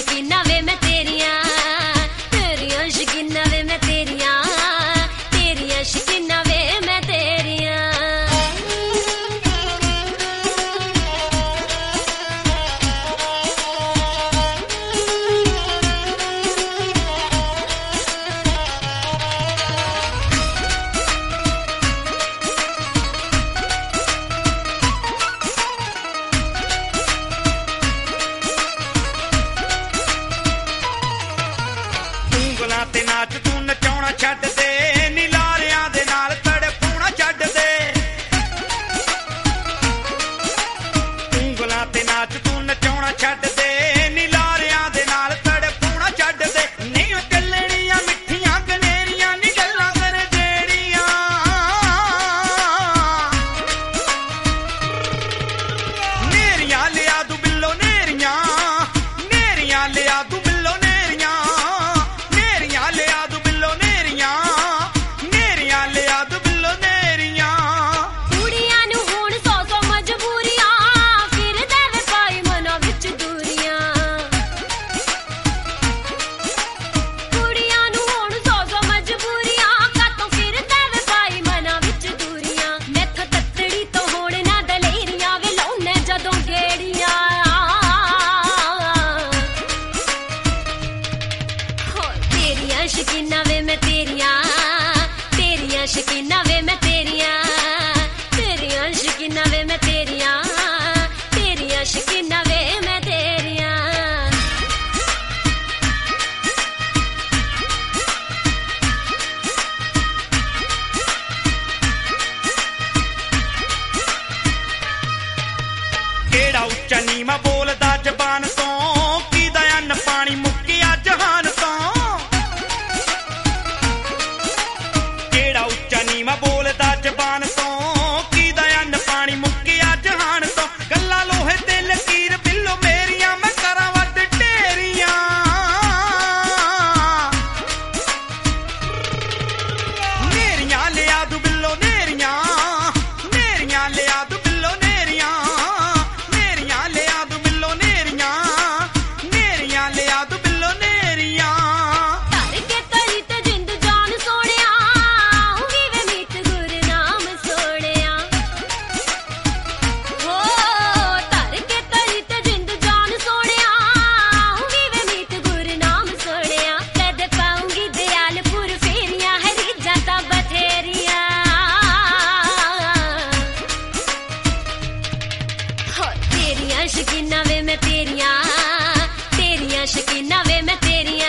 शकीना वे मैं तेरियां शकीना वे मैं तेरियां शकीना वे मैं तेरियां। ਉਂਗਲਾਂ ਤੇ ਨਾਚ ਤੂੰ ਨਚਾਉਣਾ ਛੱਡ ਦੇ ਨੀ ਲਾਰਿਆਂ ਦੇ ਨਾਲ ਤੜਪਾਉਣਾ ਛੱਡ ਦੇ। ਉਂਗਲਾਂ ਤੇ ਨਾਚ ਤੂੰ ਨਚਾਉਣਾ ਛੱਡ ਦੇ ਨੀ ਲਾਰਿਆਂ ਦੇ ਨਾਲ ਤੜਪਾਉਣਾ ਛੱਡ ਦੇ। ਨਹੀਂ ਉਹ ਚੱਲਣੀਆਂ ਮਿੱਠੀਆਂ ਗਨੇਰੀਆਂ ਨੀ ਗੱਲਾਂ ਕਰ ਜਿਹੜੀਆਂ ਨੇਰੀਆਂ ਲਿਆ ਦੂ ਬਿੱਲੋ ਨੇਰੀਆਂ ਲਿਆ ਦੂ ਬਿੱਲੋ ਨੇਰੀਆਂ ਲਿਆ ਦੂ ਬਿੱਲੋ ਨੇਰੀਆਂ ਲਿਆ ਦੂ ਬਿੱਲੋ ਨੇਰੀਆਂ। ਕੁੜੀਆਂ ਨੂੰ ਹੁਣ ਸੌ ਮਜਬੂਰੀਆਂ ਫਿਰਦੇ ਵੇ ਪਾਈ ਮਨਾਂ ਵਿੱਚ ਦੂਰੀਆਂ। ਕੁੜੀਆਂ ਨੂੰ ਹੁਣ ਸੌ ਮਜਬੂਰੀਆਂ ਕਾਤੋਂ ਫਿਰਦੇ ਵੇ ਪਾਈ ਮਨਾਂ ਵਿੱਚ ਦੂਰੀਆਂ। ਮੈਥੋਂ ਤੱਤੜੀ ਤੋਂ ਹੁਣ ਨਾ ਦਲੇਰੀਆਂ ਵੇ ਲਾਉਣੇ ਜਦੋਂ ਗੇੜੀਆਂ। तेरियां शकीना वे मैं तेरियां शकीना वे मैं तेरियां शकीना वे मैं तेरियां शकीना वे मैं तेरियां। ਕਿਹੜਾ ਉੱਚਾ ਨੀਵਾਂ ਬੋਲਦਾ ਜ਼ਬਾਨ ਤੋਂ ਕਿਹਦਾ ਅੰਨ ਪਾਣੀ ਮੁੱਕਿਆ ਜਹਾਨ ਤੋਂ। ਕਿਹੜਾ ਉੱਚਾ ਨੀਵਾਂ ਬੋਲਦਾ ਜ਼ਬਾਨ ਤੋਂ ਕਿਹਦਾ ਅੰਨ ਪਾਣੀ ਮੁੱਕਿਆ ਜਹਾਨ ਤੋਂ। ਗੱਲਾਂ ਲੋਹੇ ਤੇ ਲਕੀਰ ਬਿੱਲੋ ਮੇਰੀਆਂ ਮੈਂ ਕਰਾਂ ਵੱਟ ਢੇਰੀਆਂ। ਨੇਰੀਆਂ ਲਿਆ ਦੂ ਬਿੱਲੋ ਨੇਰੀਆਂ ਲਿਆ ਦੂ ਬਿੱਲੋ ਨੇਰੀਆਂ ਲਿਆ ਦੂ ਬਿੱਲੋ ਨੇਰੀਆਂ ਲਿਆ ਦੂ ਬਿੱਲੋ ਨੇਰੀਆਂ। ਧਰ ਕੇ ਤਰੀ ਤੇ ਜਿੰਦ ਜਾਨ ਸੋਹਣਿਆ ਆਉਂਗੀ ਵੇ ਮੀਤ ਗੁਰਨਾਮ ਸੋਹਣਿਆ। ਹੋ ਧਰ ਕੇ ਤਰੀ ਤੇ ਜਿੰਦ ਜਾਨ ਸੋਹਣਿਆ ਆਉਂਗੀ ਵੇ ਮੀਤ ਗੁਰਨਾਮ ਸੋਹਣਿਆ। ਕਦ ਪਾਉਂਗੀ ਦਿਆਲਪੁਰ ਫੇਰੀਆਂ ਹਰੀ ਜਾਂਦਾ ਬਥੇਰੀਆਂ। तेरियां शकीना वे मैं तेरियां शकीना वे मैं तेरियां